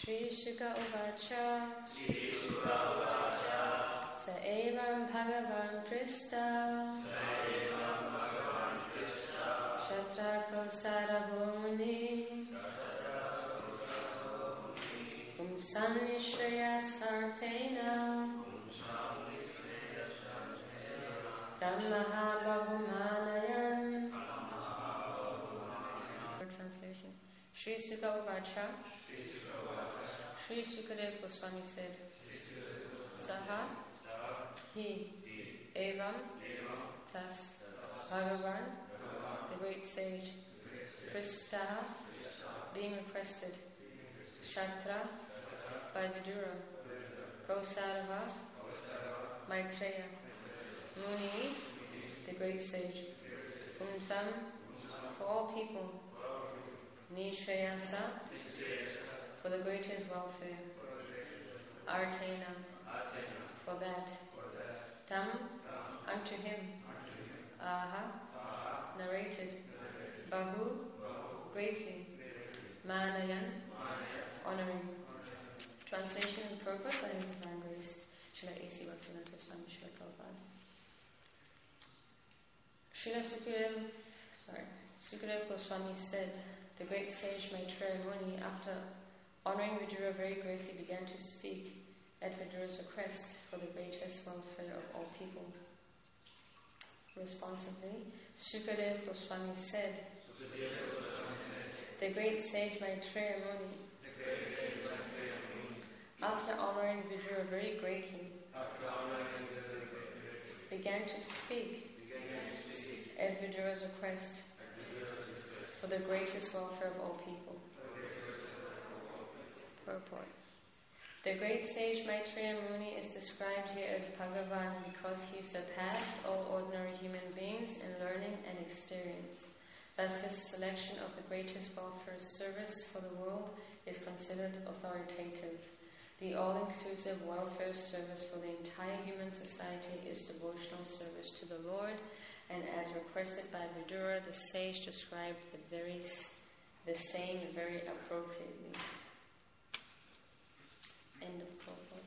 Shri Shuka Uvacha Sa Evam Bhagavan Krista Shatrako Sarabhumni Umsani Shreya Sartena Dhammaha Bahumanayan. Translation. Shri Shuka Uvacha. Shri Sukadev Goswami said, Saha, he, Evam, thus, Bhagavan, the great sage, Krista, being requested, Shatra, by Vidura, Kausarava, Maitreya, Muni, the great sage, Umsam, for all people, Nishreyasa, for the greatest welfare, Artena, for that, Tam, unto him, Aha, narrated, Bahu, greatly, Manayan, honoring. Translation and purport by His Divine Grace, Srila A.C. Bhaktivedanta Swami Srila Prabhupada. Sukadev Goswami said, the great sage Maitreya Muni, after honoring Vidura very greatly, began to speak at Vidura's request for the greatest welfare of all people. Responsively, Sukadev Goswami said, the great sage Maitreya Muni, after honoring Vidura very greatly, began to speak at Vidura's request for the greatest welfare of all people. Purport. The great sage Maitreya Muni is described here as Bhagavan because he surpassed all ordinary human beings in learning and experience. Thus his selection of the greatest welfare service for the world is considered authoritative. The all-inclusive welfare service for the entire human society is devotional service to the Lord, and as requested by Vidura, the sage described the same very appropriately. End of purport.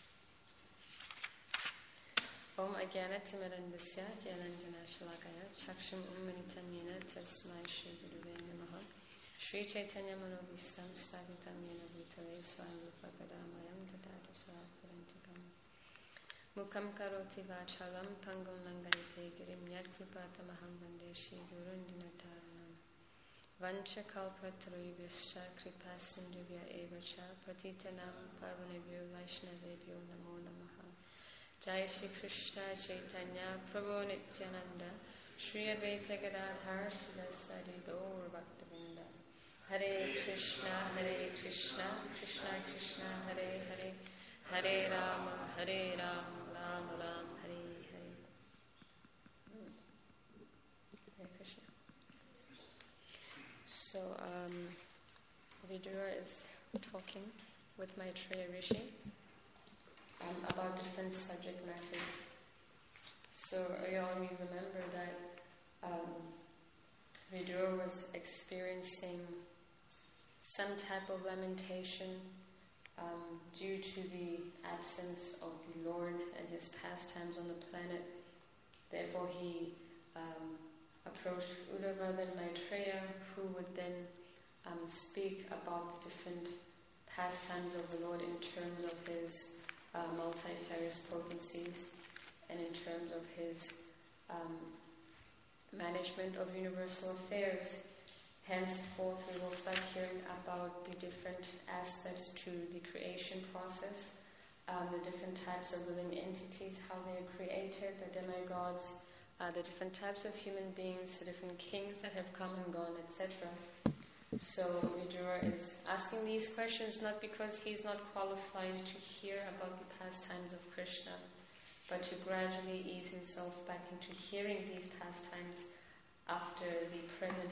Om Ajnanatimidandasya Gyananjana Shalakaya Chaksham Ummanitamyena Tasmai Shri Guruve Namaha Shri Chaitanya Manobhistam Sthapitam Yena Bhutale Swayambhupakadamayam Tatato Swaparantikam Mukam Karoti Vachalam Pangam Langaite Girim Yad Kripatamaham Vande Shri Gurundinataranam Vancha Kalpatarubhyascha Kripa Sindhubhya Evacha Patitanam Pavanebhyo Vaishnavebhyo Namo Namaha Jai Shri Krishna Chaitanya Prabhu Nityananda Shri Advaita Gadadhar Sridhar Gaur Bhaktavinda Hare Krishna Krishna Krishna Hare Hare Hare Rama Rama Rama Hare Hare. Hare Krishna. So Vidura is talking with Maitreya Rishi about different subject matters. So earlier on we remember that Vidura was experiencing some type of lamentation due to the absence of the Lord and his pastimes on the planet. Therefore he approached Uddhava and Maitreya, who would then speak about the different pastimes of the Lord in terms of his multifarious potencies and in terms of his management of universal affairs. Henceforth, we will start hearing about the different aspects to the creation process, the different types of living entities, how they are created, the demigods, the different types of human beings, the different kings that have come and gone, etc. So Vidura is asking these questions not because he is not qualified to hear about the pastimes of Krishna, but to gradually ease himself back into hearing these pastimes after the present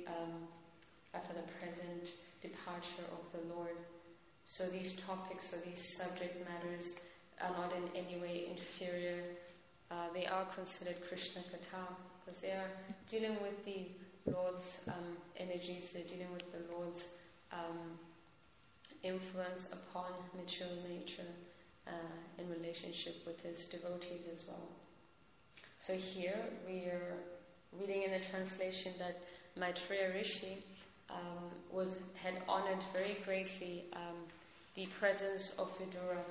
departure of the Lord. So these topics or these subject matters are not in any way inferior. They are considered Krishna Katha because they are dealing with the Lord's energies, they're dealing with the Lord's influence influence upon mature nature in relationship with his devotees as well. So here we are reading in a translation that Maitreya Rishi had honored very greatly the presence of Vidura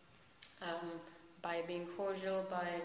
by being cordial,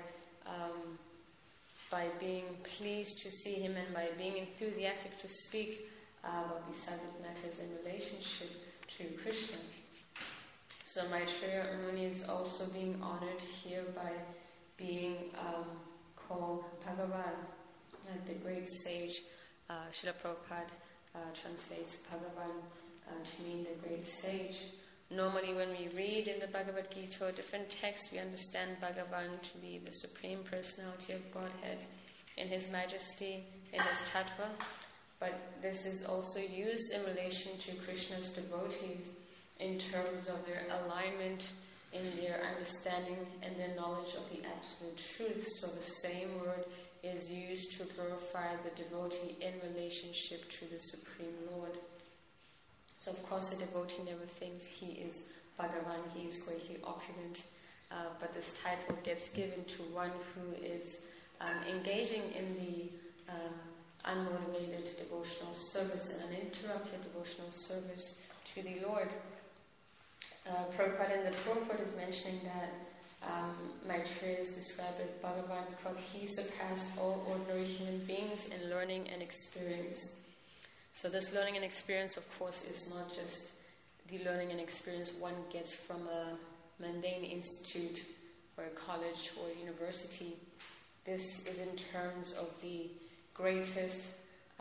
by being pleased to see him, and by being enthusiastic to speak about these subject matters in relationship to Krishna. So Maitreya Muni is also being honored here by being called Bhagavan, the great sage. Srila Prabhupada translates Bhagavan to mean the great sage. Normally when we read in the Bhagavad Gita or different texts, we understand Bhagavan to be the Supreme Personality of Godhead in His Majesty, in His Tattva. But this is also used in relation to Krishna's devotees in terms of their alignment in their understanding and their knowledge of the absolute truth. So the same word is used to glorify the devotee in relationship to the Supreme Lord. So of course the devotee never thinks he is Bhagavan, he is greatly opulent, but this title gets given to one who is engaging in the unmotivated devotional service and uninterrupted devotional service to the Lord. Prabhupada in the purport is mentioning that Maitreya is described as Bhagavan because he surpassed all ordinary human beings in learning and experience. So this learning and experience, of course, is not just the learning and experience one gets from a mundane institute or a college or a university. This is in terms of the greatest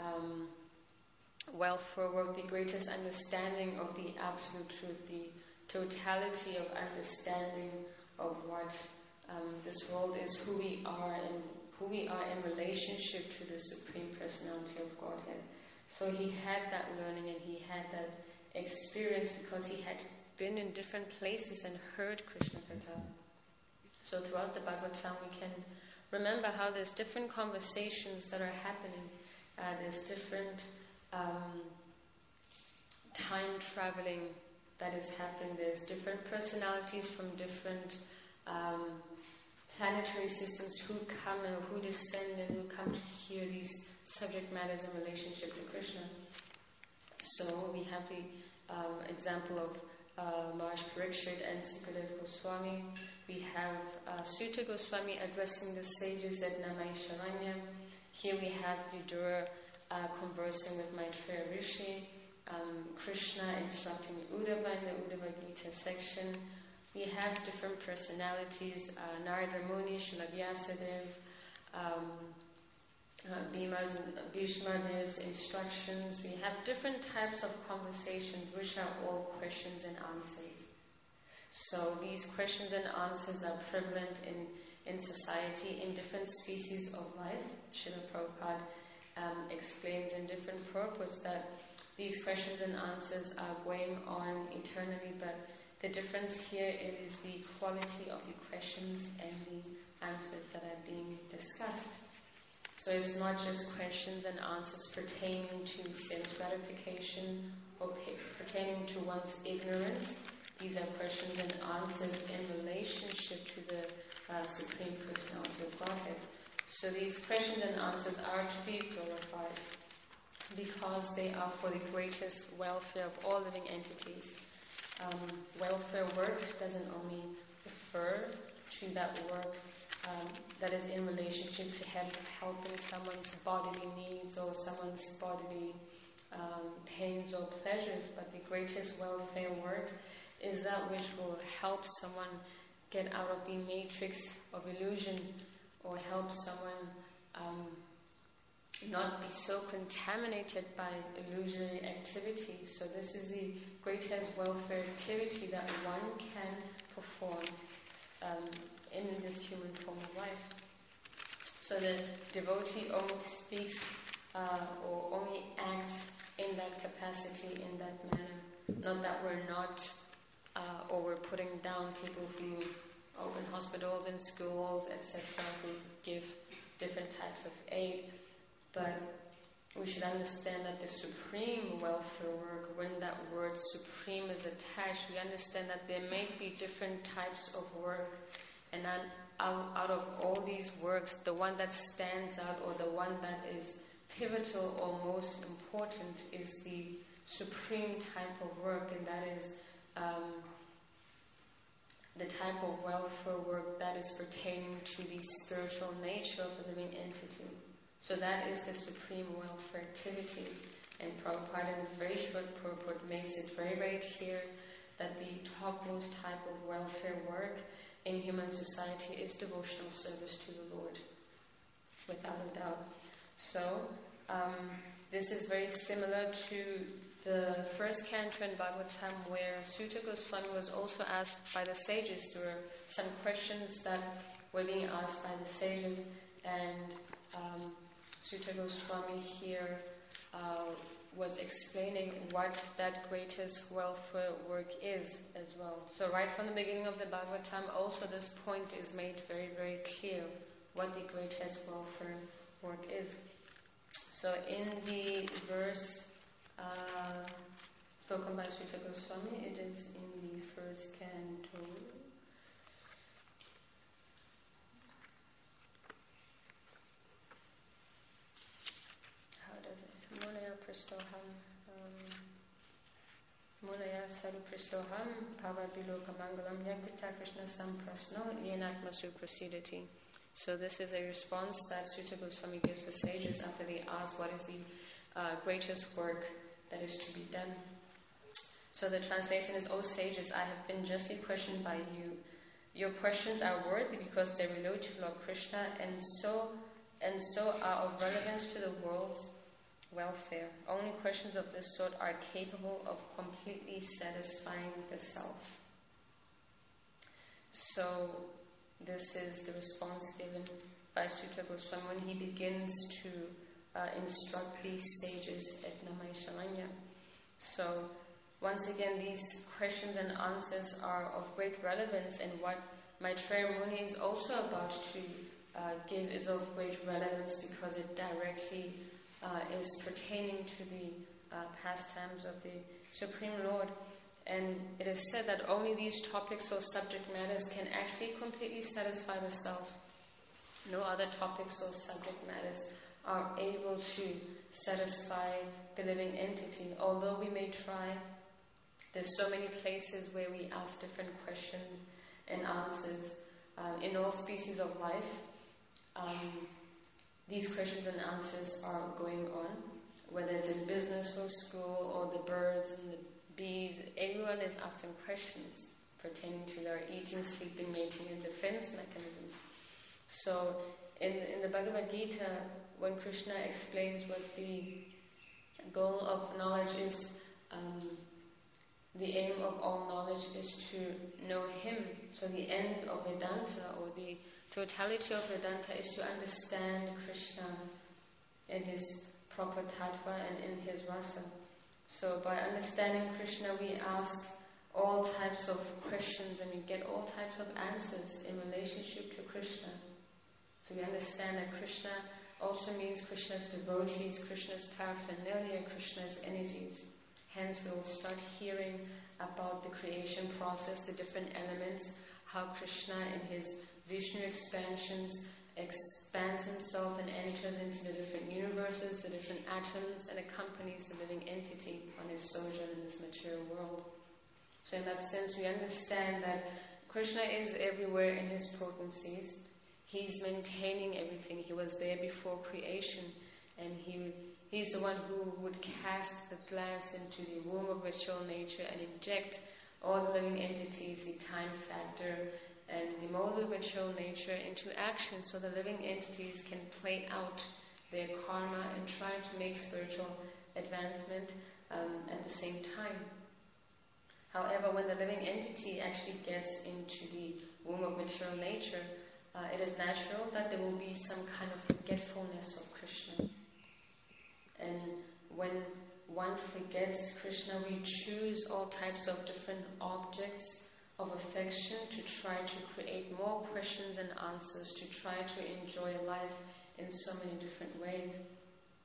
welfare work, the greatest understanding of the absolute truth, the totality of understanding of what this world is, who we are, and who we are in relationship to the Supreme Personality of Godhead. So he had that learning and he had that experience because he had been in different places and heard Krishna Katha. So throughout the Bhagavatam we can remember how there's different conversations that are happening. There's different time traveling that is happening. There's different personalities from different planetary systems who come and who descend and who come to hear these subject matters in relationship to Krishna. So we have the example of Maharaj Parikshit and Sukadev Goswami. We have Suta Goswami addressing the sages at Namaisharanya. Here we have Vidura conversing with Maitreya Rishi. Krishna instructing Uddhava in the Uddhava Gita section. We have different personalities, Narada Muni, Srila Vyasadeva, Bhishma Dev's instructions. We have different types of conversations which are all questions and answers. So these questions and answers are prevalent in society in different species of life. Srila Prabhupada explains in different purpose that these questions and answers are going on eternally, but the difference here is the quality of the questions and the answers that are being discussed. So it's not just questions and answers pertaining to sense gratification or pertaining to one's ignorance. These are questions and answers in relationship to the Supreme Personality of Godhead. So these questions and answers are to be glorified because they are for the greatest welfare of all living entities. Welfare work doesn't only refer to that work that is in relationship to helping someone's bodily needs or someone's bodily pains or pleasures, but the greatest welfare work is that which will help someone get out of the matrix of illusion or help someone not be so contaminated by illusionary activity. So this is the greatest welfare activity that one can perform in this human form of life. So the devotee only speaks or only acts in that capacity, in that manner. Not that we're not, or we're putting down people who open hospitals and schools, etc., who give different types of aid. But we should understand that the supreme welfare work, when that word supreme is attached, we understand that there may be different types of work, and then out of all these works, the one that stands out or the one that is pivotal or most important is the supreme type of work, and that is the type of welfare work that is pertaining to the spiritual nature of the living entity. So that is the supreme welfare activity. And Prabhupada, in his very short purport, makes it very, very clear that the topmost type of welfare work in human society is devotional service to the Lord, without a doubt. So, this is very similar to the first canto in Bhagavatam, where Sutta Goswami was also asked by the sages. There were some questions that were being asked by the sages, and Sutta Goswami here was explaining what that greatest welfare work is as well. So right from the beginning of the Bhagavatam, also this point is made very, very clear, what the greatest welfare work is. So in the verse spoken by Sutta Goswami, it is in the first canto. How does it? Munaya Pristoham Munaya Sadhu Pristoham Pavabiloka Mangalam Yakrita Krishna Samprasno Yenatmasu Prasidati. So this is a response that Sutta Goswami gives the sages after they ask what is the greatest work that is to be done. So the translation is, O sages, I have been justly questioned by you. Your questions are worthy because they relate to Lord Krishna and so are of relevance to the world's welfare. Only questions of this sort are capable of completely satisfying the self. So this is the response given by Sutta Goswami when he begins to instruct these sages at Namaisharanya. So once again, these questions and answers are of great relevance, and what Maitreya Muni is also about to give is of great relevance because it directly is pertaining to the pastimes of the Supreme Lord. And it is said that only these topics or subject matters can actually completely satisfy the self. No other topics or subject matters are able to satisfy the living entity. Although we may try, there's so many places where we ask different questions and answers. In all species of life, these questions and answers are going on, whether it's in business or school or the birds and the bees. Everyone is asking questions pertaining to their eating, sleeping, mating, and defense mechanisms. So in the Bhagavad Gita, when Krishna explains what the goal of knowledge is, the aim of all knowledge is to know Him. So the end of Vedanta, or the totality of Vedanta, is to understand Krishna in His proper tattva and in His rasa. So by understanding Krishna, we ask all types of questions and we get all types of answers in relationship to Krishna. So we understand that Krishna also means Krishna's devotees, Krishna's paraphernalia, Krishna's energies. Hence we will start hearing about the creation process, the different elements, how Krishna in his Vishnu expansions expands himself and enters into the different universes, the different atoms, and accompanies the living entity on his sojourn in this material world. So in that sense, we understand that Krishna is everywhere in his potencies. He's maintaining everything. He was there before creation, and he's the one who would cast the glance into the womb of material nature and inject all the living entities, the time factor, and the modes of material nature into action, so the living entities can play out their karma and try to make spiritual advancement at the same time. However, when the living entity actually gets into the womb of material nature, it is natural that there will be some kind of forgetfulness of Krishna. And when one forgets Krishna, we choose all types of different objects of affection to try to create more questions and answers, to try to enjoy life in so many different ways.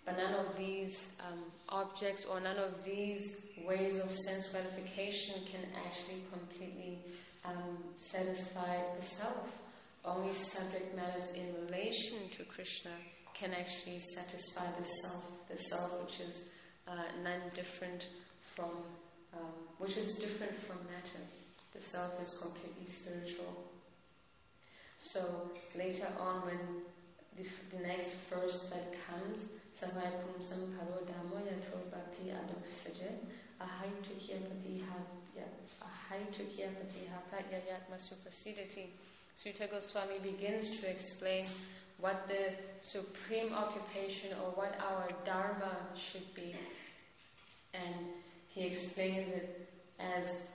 but none of these objects or none of these ways of sense gratification can actually completely satisfy the self. Only subject matters in relation to Krishna can actually satisfy the self which is non-different from, which is different from matter. The self is completely spiritual. So later on, when the next verse that comes, Savai Pumsam Paro Dhammo Yato Bhakti Adok Saje Ahai Tukya Patiha Yayatma Supasidati. Sutta Goswami begins to explain what the supreme occupation or what our dharma should be. And he explains it as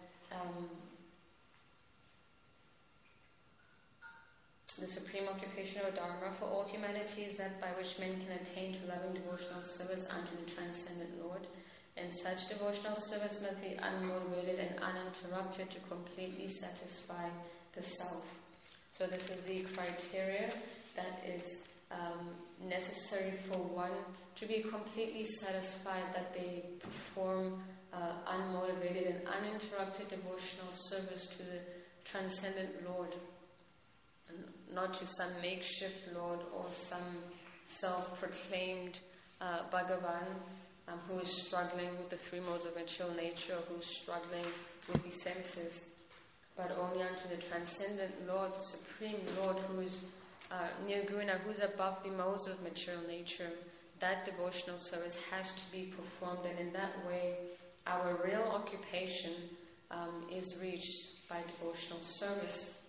the supreme occupation or dharma for all humanity is that by which men can attain to loving devotional service unto the transcendent Lord. And such devotional service must be unmotivated and uninterrupted to completely satisfy the self. So this is the criteria that is necessary for one to be completely satisfied, that they perform unmotivated and uninterrupted devotional service to the transcendent Lord, and not to some makeshift Lord or some self-proclaimed Bhagavan who is struggling with the three modes of material nature, who is struggling with the senses, but only unto the transcendent Lord, the Supreme Lord, who is Nirguna, who is above the modes of material nature. That devotional service has to be performed, and in that way our real occupation is reached by devotional service.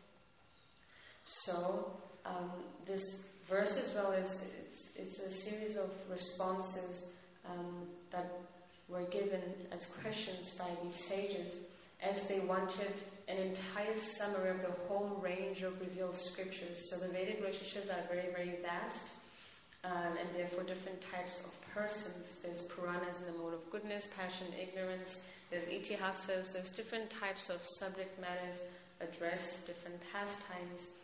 So this verse as well it's a series of responses that were given as questions by these sages, as they wanted an entire summary of the whole range of revealed scriptures. So the Vedic literatures are very, very vast, and therefore different types of persons. There's Puranas in the mode of goodness, passion, ignorance. There's Itihasas. There's different types of subject matters addressed, different pastimes.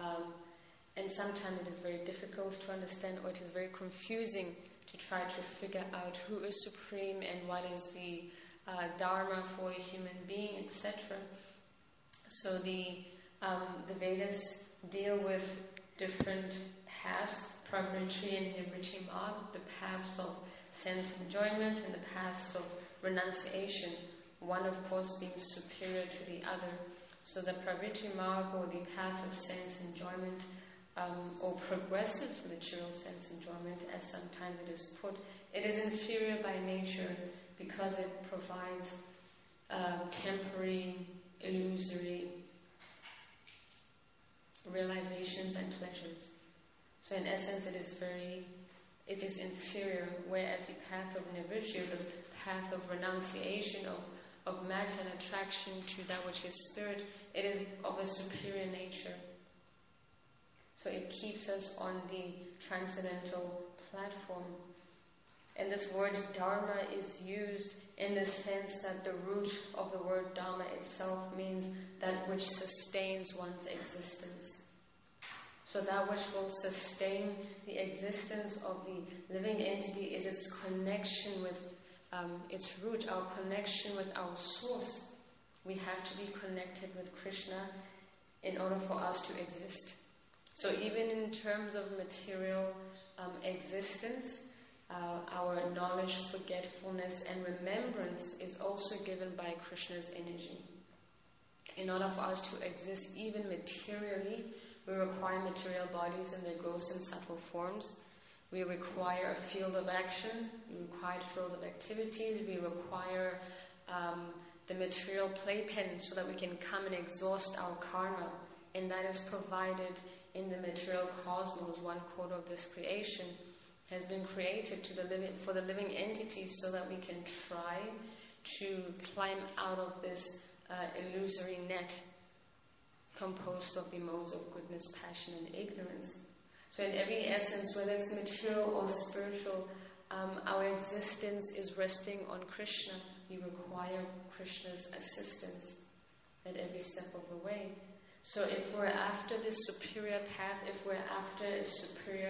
And sometimes it is very difficult to understand, or it is very confusing to try to figure out who is supreme and what is the dharma for a human being, etc. So the Vedas deal with different paths, Pravritti and Nivritti Marg, the paths of sense enjoyment and the paths of renunciation, one of course being superior to the other. So the Pravritti Marg, or the path of sense enjoyment, or progressive material sense enjoyment, as sometimes it is put, it is inferior by nature because it provides temporary, illusory realizations and pleasures. So in essence it is inferior, whereas the path of nivritti, the path of renunciation of matter and attraction to that which is spirit, it is of a superior nature. So it keeps us on the transcendental platform. And this word dharma is used in the sense that the root of the word dharma itself means that which sustains one's existence. So that which will sustain the existence of the living entity is its connection with its root, our connection with our source. We have to be connected with Krishna in order for us to exist. So even in terms of material existence, our knowledge, forgetfulness, and remembrance is also given by Krishna's energy. In order for us to exist even materially, we require material bodies in their gross and subtle forms. We require a field of action. We require a field of activities. We require the material playpen so that we can come and exhaust our karma. And that is provided in the material cosmos. 1/4 of this creation has been created for the living entities so that we can try to climb out of this illusory net composed of the modes of goodness, passion, and ignorance. So in every essence, whether it's material or spiritual, our existence is resting on Krishna. We require Krishna's assistance at every step of the way. So if we're after this superior path, if we're after a superior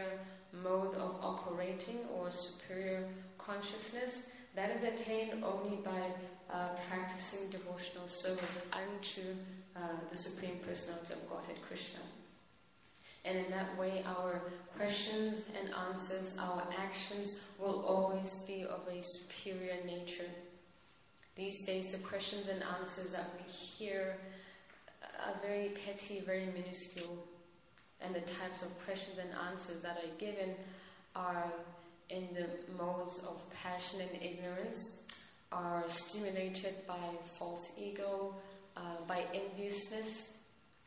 mode of operating or superior consciousness that is attained only by practicing devotional service unto the Supreme Personality of Godhead, Krishna. And in that way, our questions and answers, our actions will always be of a superior nature. These days, the questions and answers that we hear are very petty, very minuscule. And the types of questions and answers that are given are in the modes of passion and ignorance, are stimulated by false ego, by enviousness,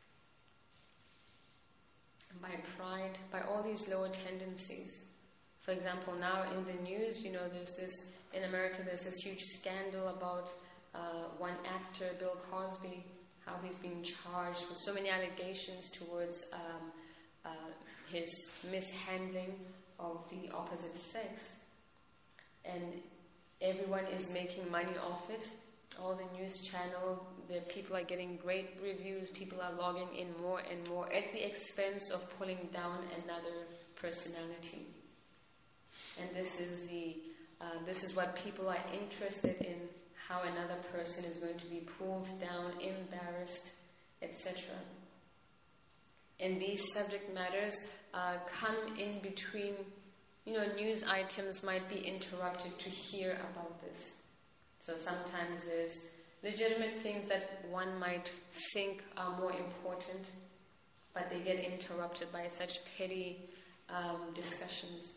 by pride, by all these lower tendencies. For example, now in the news, in America there's this huge scandal about one actor, Bill Cosby, how he's being charged with so many allegations towards his mishandling of the opposite sex. And everyone is making money off it. All the news channel, the people are getting great reviews, people are logging in more and more at the expense of pulling down another personality. And this is what people are interested in, how another person is going to be pulled down, embarrassed, etc. And these subject matters come in between, news items might be interrupted to hear about this. So sometimes there's legitimate things that one might think are more important, but they get interrupted by such petty discussions.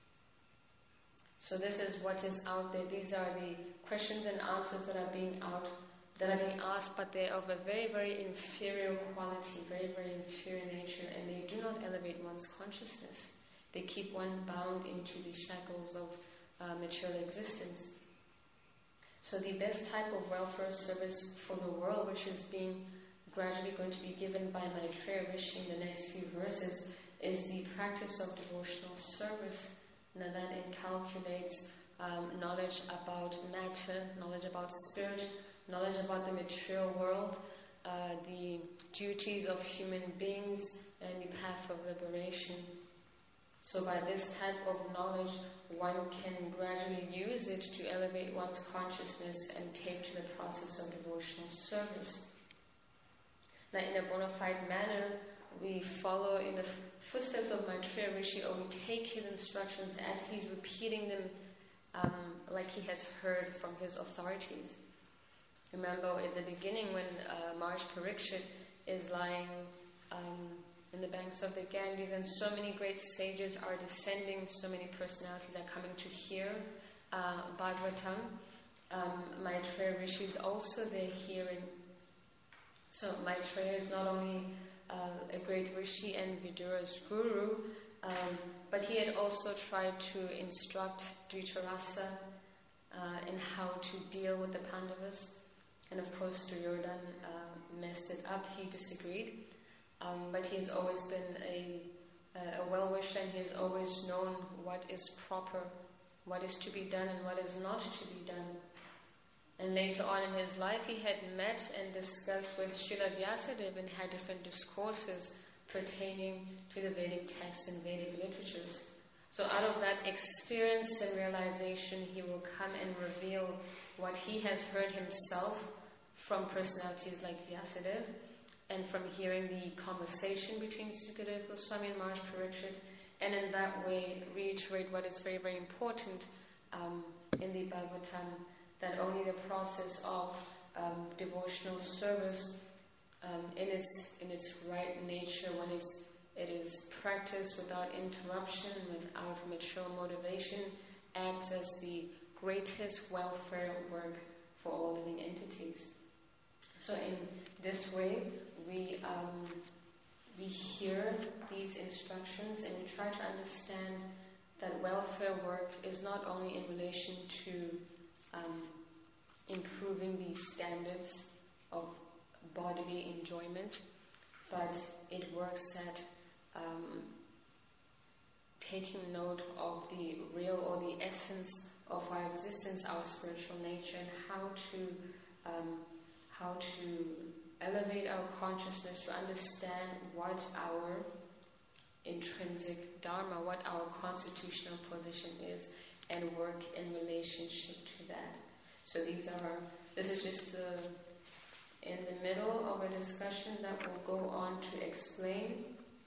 So this is what is out there. These are the questions and answers that are being asked, but they're of a very, very inferior quality, very, very inferior nature, and they do not elevate one's consciousness. They keep one bound into the shackles of material existence. So the best type of welfare service for the world, which is being gradually going to be given by Maitreya Rishi in the next few verses, is the practice of devotional service. Now that inculcates knowledge about matter, knowledge about spirit, knowledge about the material world, the duties of human beings, and the path of liberation. So by this type of knowledge, one can gradually use it to elevate one's consciousness and take to the process of devotional service. Now, in a bona fide manner, we follow in the footsteps of Maitreya Rishi, or we take his instructions as he's repeating them like he has heard from his authorities. Remember at the beginning when Maharaj Parikshit is lying in the banks of the Ganges, and so many great sages are descending, so many personalities are coming to hear Bhagavatam. Maitreya Rishi is also there hearing. So Maitreya is not only a great Rishi and Vidura's guru, but he had also tried to instruct Dhritarashtra in how to deal with the Pandavas. And of course Duryodhana messed it up, he disagreed. But he has always been a well-wisher, and he has always known what is proper, what is to be done and what is not to be done. And later on in his life, he had met and discussed with Srila Vyasadeva and had different discourses pertaining to the Vedic texts and Vedic literatures. So out of that experience and realization, he will come and reveal what he has heard himself from personalities like Vyasadeva, and from hearing the conversation between Sukadeva Goswami and Maharaj Parikshit, and in that way reiterate what is very, very important in the Bhagavatam, that only the process of devotional service in its right nature, when it is practiced without interruption, without material motivation, acts as the greatest welfare work for all living entities. So in this way, we hear these instructions and we try to understand that welfare work is not only in relation to improving the standards of bodily enjoyment, but it works at taking note of the real or the essence of our existence, our spiritual nature, and how to elevate our consciousness to understand what our intrinsic dharma, what our constitutional position is, and work in relationship to that. So this is just in the middle of a discussion that will go on to explain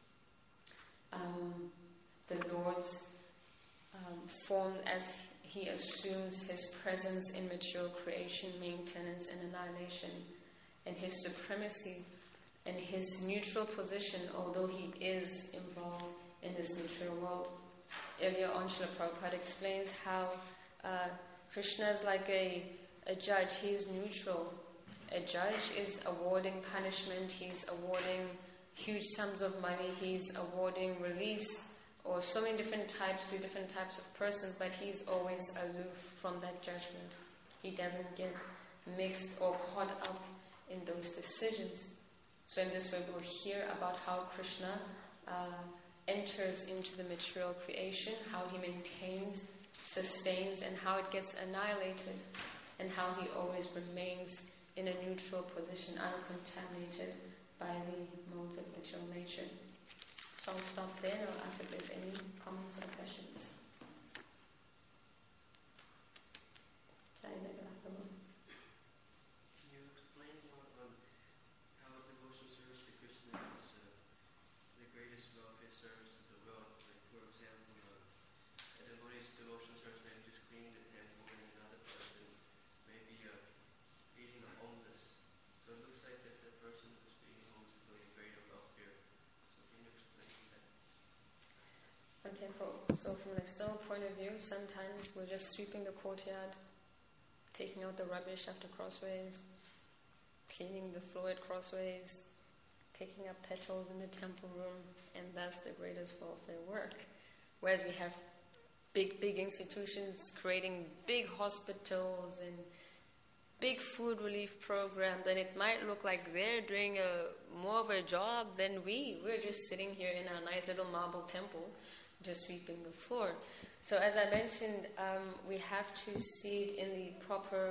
the Lord's form as He assumes His presence in material creation, maintenance, and annihilation, and His supremacy and His neutral position, although He is involved in this material world. Earlier on, Srila Prabhupada explains how Krishna is like a judge. He is neutral. A judge is awarding punishment. He's awarding huge sums of money. He's awarding release, or so many different types to different types of persons, but he's always aloof from that judgment. He doesn't get mixed or caught up in those decisions. So in this way we'll hear about how Krishna enters into the material creation, how he maintains, sustains, and how it gets annihilated, and how he always remains in a neutral position, uncontaminated by the modes of material nature. So I'll stop there and I'll ask if there's any comments or questions. Can you explain more on how devotional service to Krishna is the greatest welfare service to the world? Like, for example, a devotee's devotional service may be just cleaning the temple, and another person may be feeding the homeless. So it looks like that the person who's feeding the homeless is doing greater welfare. So can you explain that? Okay, so from an external point of view, sometimes we're just sweeping the courtyard, taking out the rubbish after crossways, cleaning the floor at crossways, picking up petals in the temple room, and that's the greatest welfare work. Whereas we have big institutions creating big hospitals and big food relief programs, and it might look like they're doing more of a job than we're just sitting here in our nice little marble temple just sweeping the floor. So as I mentioned, we have to see it in the proper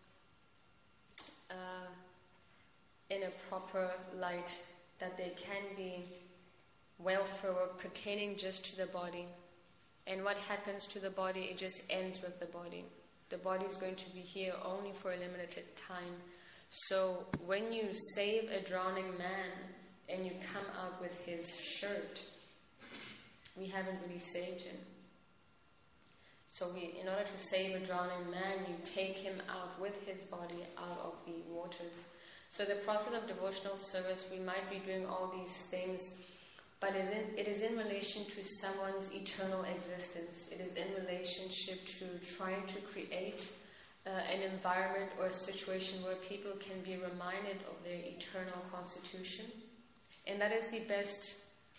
light, that there can be welfare work pertaining just to the body. And what happens to the body, it just ends with the body. The body is going to be here only for a limited time. So when you save a drowning man and you come out with his shirt, we haven't really saved him. So in order to save a drowning man, you take him out with his body out of the waters. So the process of devotional service, we might be doing all these things, but it is in relation to someone's eternal existence. It is in relationship to trying to create an environment or a situation where people can be reminded of their eternal constitution. And that is the best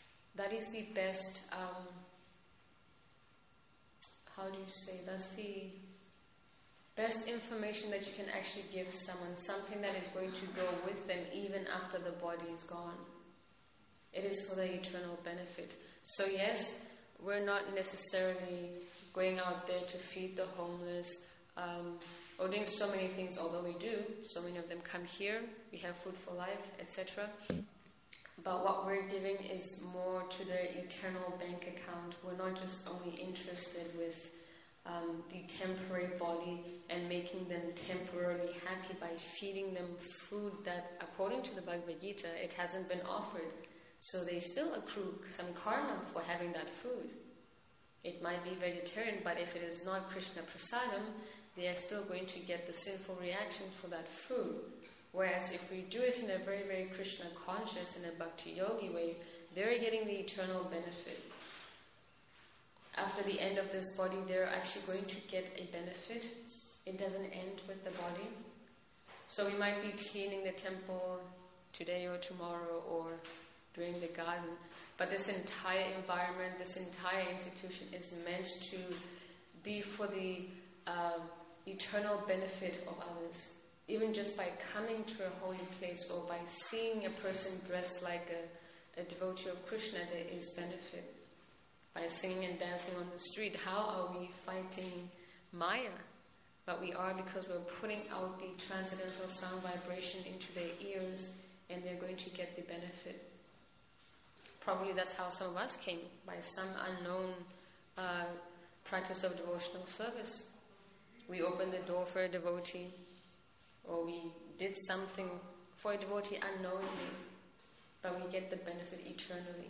how do you say, that's the best information that you can actually give someone, something that is going to go with them even after the body is gone. It is for their eternal benefit. So yes, we're not necessarily going out there to feed the homeless, or doing so many things, although we do. So many of them come here, we have food for life, etc. But what we're giving is more to their eternal bank account. We're not just only interested with the temporary body and making them temporarily happy by feeding them food that, according to the Bhagavad Gita, it hasn't been offered. So they still accrue some karma for having that food. It might be vegetarian, but if it is not Krishna Prasadam, they are still going to get the sinful reaction for that food. Whereas if we do it in a very, very Krishna conscious, in a bhakti yogi way, they're getting the eternal benefit. After the end of this body, they're actually going to get a benefit. It doesn't end with the body. So we might be cleaning the temple today or tomorrow or during the garden, but this entire environment, this entire institution is meant to be for the eternal benefit of others. Even just by coming to a holy place or by seeing a person dressed like a devotee of Krishna, there is benefit. By singing and dancing on the street, how are we fighting Maya? But we are, because we're putting out the transcendental sound vibration into their ears, and they're going to get the benefit. Probably that's how some of us came, by some unknown practice of devotional service. We opened the door for a devotee, or we did something for a devotee unknowingly, but we get the benefit eternally.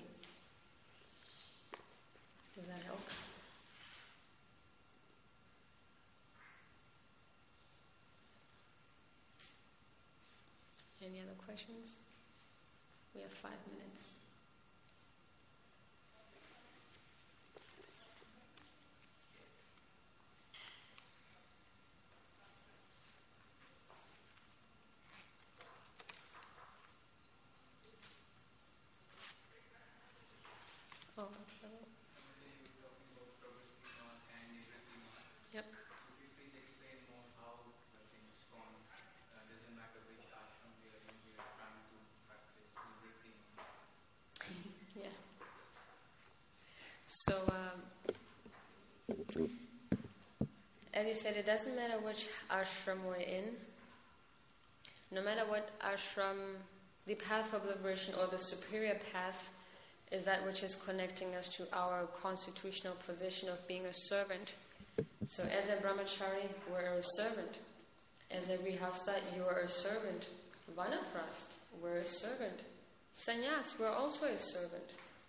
Does that help? Any other questions? We have 5 minutes. Oh, okay. Yep. Could you please explain more how the things gone? Doesn't matter which ashram we are in, we are trying to practice everything. Yeah. So, as you said, it doesn't matter which ashram we're in. No matter what ashram, the path of liberation or the superior path is that which is connecting us to our constitutional position of being a servant. So as a brahmachari, we're a servant. As a grihastha, you're a servant. Vanaprast, we're a servant. Sannyas, we're also a servant.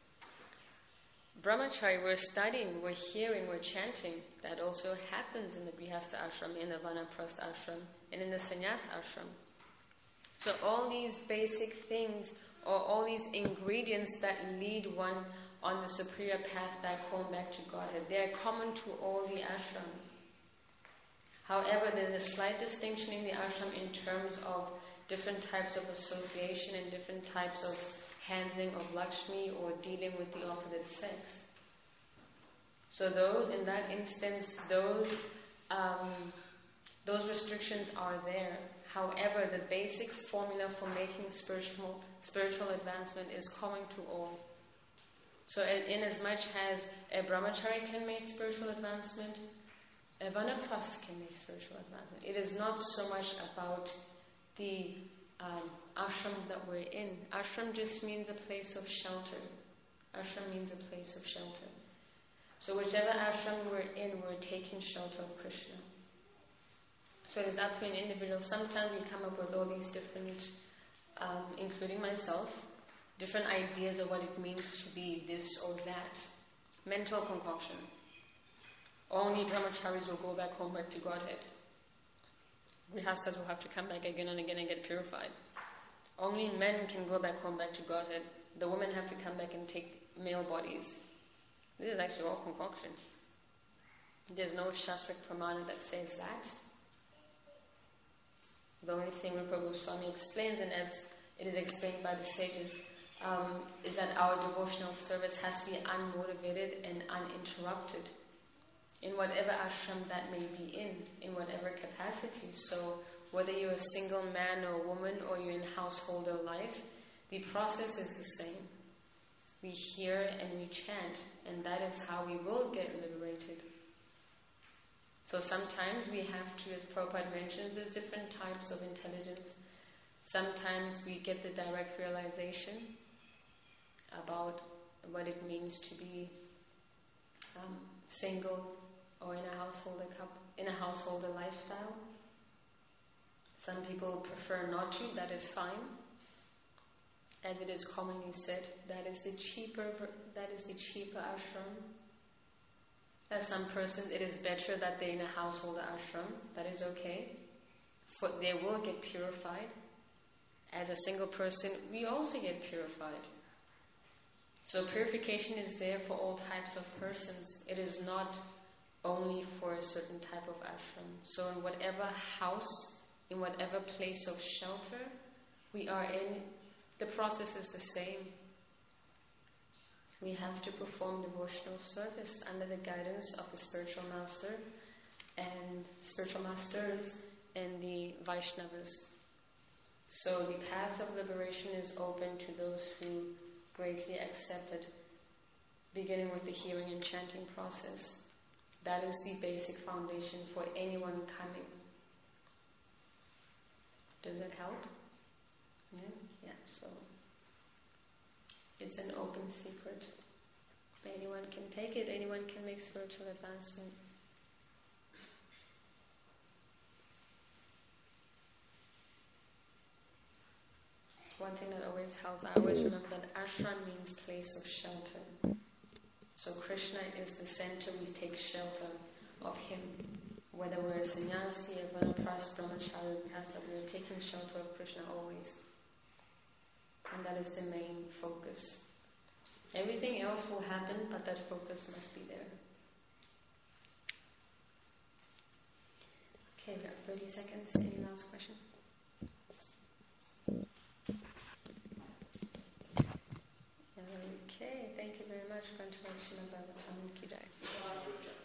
Brahmachari, we're studying, we're hearing, we're chanting. That also happens in the grihastha ashram, in the vanaprast ashram, and in the sannyas ashram. So all these basic things, or all these ingredients that lead one on the superior path back home, back to Godhead, they are common to all the ashrams. However, there's a slight distinction in the ashram in terms of different types of association and different types of handling of Lakshmi or dealing with the opposite sex. So those, in that instance, those restrictions are there. However, the basic formula for making spiritual advancement is common to all. So in as much as a brahmachari can make spiritual advancement, a vanaprast can make spiritual advancement. It is not so much about the ashram that we're in. Ashram just means a place of shelter. Ashram means a place of shelter. So whichever ashram we're in, we're taking shelter of Krishna. So it is up to an individual. Sometimes we come up with all these different, including myself, different ideas of what it means to be this or that. Mental concoction. Only brahmacharis will go back home, back to Godhead. Grihasthas will have to come back again and again and get purified. Only men can go back home, back to Godhead. The women have to come back and take male bodies. This is actually all concoction. There's no Shastric Pramana that says that. The only thing Rupa Goswami explains, and as it is explained by the sages, is that our devotional service has to be unmotivated and uninterrupted in whatever ashram that may be in whatever capacity. So whether you're a single man or woman or you're in householder life, the process is the same. We hear and we chant, and that is how we will get liberated. So sometimes we have to, as Prabhupada mentions, there's different types of intelligence. Sometimes we get the direct realization about what it means to be single or in a householder lifestyle. Some people prefer not to. That is fine. As it is commonly said, that is the cheaper ashram. As some persons, it is better that they're in a householder ashram. That is okay. They will get purified. As a single person, we also get purified. So purification is there for all types of persons. It is not only for a certain type of ashram. So in whatever house, in whatever place of shelter we are in, the process is the same. We have to perform devotional service under the guidance of the spiritual master and spiritual masters and the Vaishnavas. So the path of liberation is open to those who greatly accept it, beginning with the hearing and chanting process. That is the basic foundation for anyone coming. Does it help? Yeah, so it's an open secret. Anyone can take it, anyone can make spiritual advancement. One thing that always helps, I always remember that ashram means place of shelter. So Krishna is the center, we take shelter of him. Whether we're a sannyasi, a vanaprastha, brahmachari, grihastha, we're taking shelter of Krishna always. And that is the main focus. Everything else will happen, but that focus must be there. Okay, we have 30 seconds. Any last question? Okay, thank you very much. Kanchana Bhagavatam Ki Jai.